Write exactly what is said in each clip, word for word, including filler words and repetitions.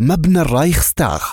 مبنى الرايخستاغ.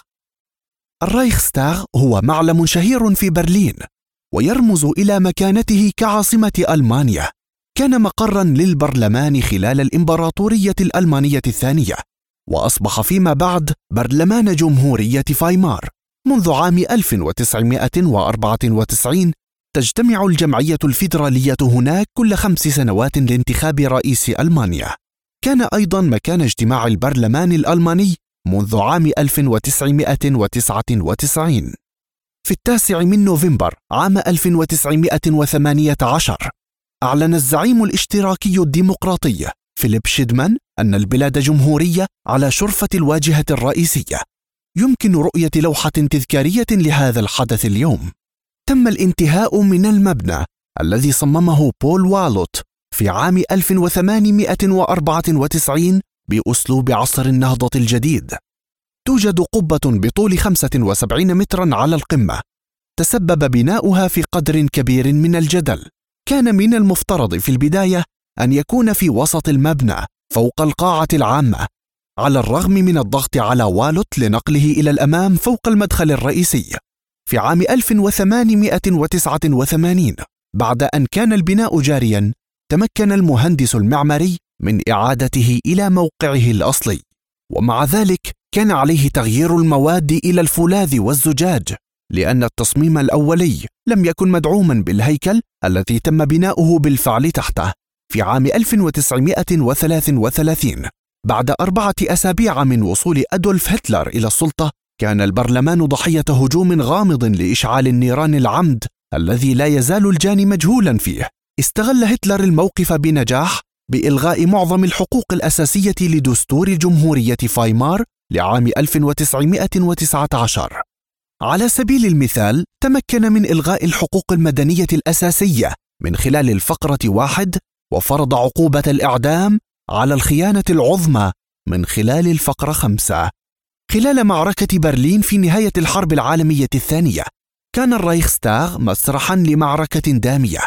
الرايخستاغ هو معلم شهير في برلين، ويرمز إلى مكانته كعاصمة ألمانيا. كان مقراً للبرلمان خلال الإمبراطورية الألمانية الثانية، وأصبح فيما بعد برلمان جمهورية فايمار. منذ عام ألف وتسعمائة وأربعة وتسعين تجتمع الجمعية الفيدرالية هناك كل خمس سنوات لانتخاب رئيس ألمانيا. كان أيضاً مكان اجتماع البرلمان الألماني منذ عام ألف وتسعمائة وتسعة وتسعين. في التاسع من نوفمبر عام ألف وتسعمائة وثمانية عشر أعلن الزعيم الاشتراكي الديمقراطي فيليب شيدمان أن البلاد جمهورية على شرفة الواجهة الرئيسية. يمكن رؤية لوحة تذكارية لهذا الحدث اليوم. تم الانتهاء من المبنى الذي صممه بول والوت في عام ألف وثمانمائة وأربعة وتسعين بأسلوب عصر النهضة الجديد. توجد قبة بطول خمسة وسبعين متراً على القمة. تسبب بناؤها في قدر كبير من الجدل. كان من المفترض في البداية أن يكون في وسط المبنى فوق القاعة العامة، على الرغم من الضغط على والوت لنقله إلى الأمام فوق المدخل الرئيسي. في عام ألف وثمانمائة وتسعة وثمانين، بعد أن كان البناء جارياً، تمكن المهندس المعماري من إعادته إلى موقعه الأصلي، ومع ذلك كان عليه تغيير المواد إلى الفولاذ والزجاج، لأن التصميم الأولي لم يكن مدعوماً بالهيكل الذي تم بناؤه بالفعل تحته. في عام ألف وتسعمائة وثلاثة وثلاثين، بعد أربعة أسابيع من وصول أدولف هتلر إلى السلطة، كان البرلمان ضحية هجوم غامض لإشعال النيران العمد الذي لا يزال الجاني مجهولاً فيه. استغل هتلر الموقف بنجاح بإلغاء معظم الحقوق الأساسية لدستور جمهورية فايمار لعام ألف وتسعمائة وتسعة عشر. على سبيل المثال، تمكن من إلغاء الحقوق المدنية الأساسية من خلال الفقرة واحد، وفرض عقوبة الإعدام على الخيانة العظمى من خلال الفقرة خمسة. خلال معركة برلين في نهاية الحرب العالمية الثانية، كان الرايخستاغ مسرحاً لمعركة دامية،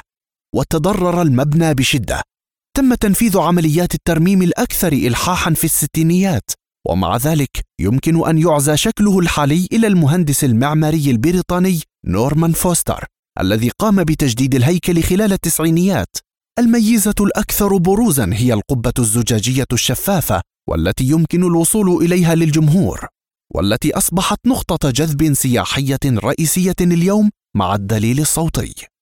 وتضرر المبنى بشدة. تم تنفيذ عمليات الترميم الأكثر إلحاحاً في الستينيات، ومع ذلك يمكن أن يعزى شكله الحالي إلى المهندس المعماري البريطاني نورمان فوستر الذي قام بتجديد الهيكل خلال التسعينيات. الميزة الأكثر بروزاً هي القبة الزجاجية الشفافة، والتي يمكن الوصول إليها للجمهور، والتي أصبحت نقطة جذب سياحية رئيسية اليوم مع الدليل الصوتي.